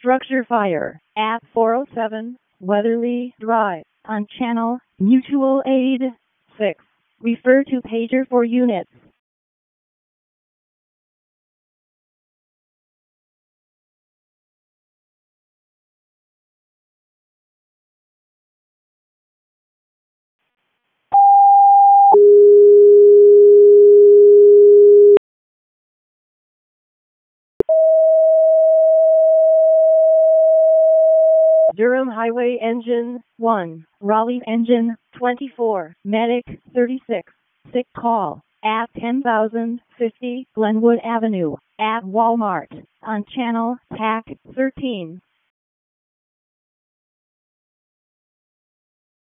structure fire at 407 Weatherly Drive on channel Mutual Aid 6. Refer to pager for units. Durham Highway Engine 1, Raleigh Engine 24, Medic 36, sick call at 10,050 Glenwood Avenue at Walmart on channel TAC 13.